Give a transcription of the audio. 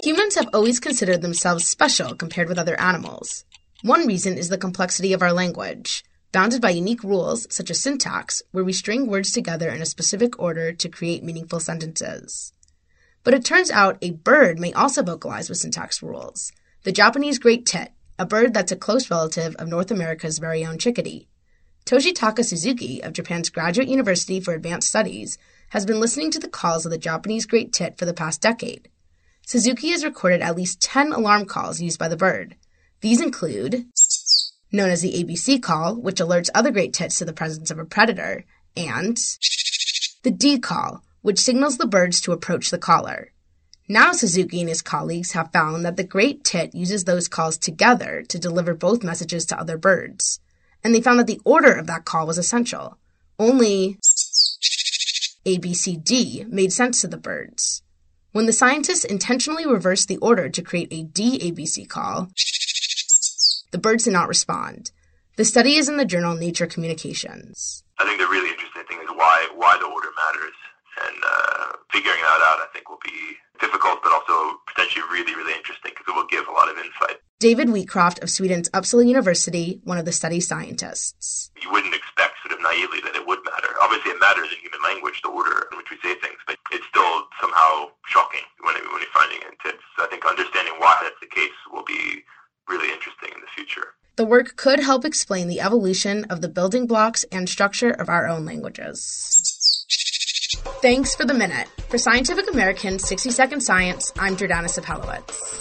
Humans have always considered themselves special compared with other animals. One reason is the complexity of our language, bounded by unique rules such as syntax, where we string words together in a specific order to create meaningful sentences. But it turns out a bird may also vocalize with syntax rules. The Japanese great tit, a bird that's a close relative of North America's very own chickadee. Toshitaka Suzuki of Japan's Graduate University for Advanced Studies has been listening to the calls of the Japanese great tit for the past decade. Suzuki has recorded at least 10 alarm calls used by the bird. These include, known as the ABC call, which alerts other great tits to the presence of a predator, and the D call, which signals the birds to approach the caller. Now Suzuki and his colleagues have found that the great tit uses those calls together to deliver both messages to other birds. And they found that the order of that call was essential. Only ABCD made sense to the birds. When the scientists intentionally reversed the order to create a DABC call, the birds did not respond. The study is in the journal Nature Communications. I think the really interesting thing is why the order matters. And figuring that out, I think, will be difficult, but also potentially really, really interesting because it will give a lot of insight. David Wheatcroft of Sweden's Uppsala University, one of the study's scientists. You wouldn't expect sort of naively that it would matter. Obviously, it matters in human language, the order in which we say things, but it's still somehow shocking when you're finding it in tits. So I think understanding why that's the case will be really interesting in the future. The work could help explain the evolution of the building blocks and structure of our own languages. Thanks for the minute. For Scientific American's 60 Second Science, I'm Jordana Sapelowitz.